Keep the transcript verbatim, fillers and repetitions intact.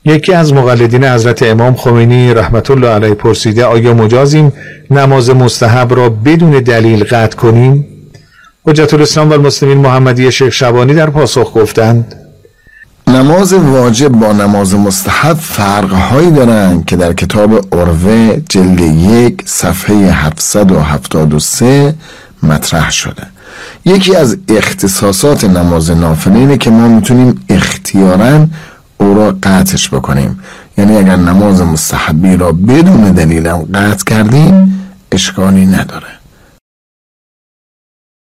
یکی از مقلدین حضرت امام خمینی رحمت الله علیه پرسیده آیا مجازیم نماز مستحب را بدون دلیل قطع کنیم؟ حجت الاسلام و المسلمین محمدی شیخ شبانی در پاسخ گفتند نماز واجب با نماز مستحب فرقهایی دارند که در کتاب عروه جلد یک صفحه هفتصد و هفتاد و سه مطرح شده. یکی از اختصاصات نماز نافله اینه که ما میتونیم اختیاراً او را قطعش بکنیم، یعنی اگر نماز مستحبی را بدون دلیلم قطع کردیم اشکالی نداره.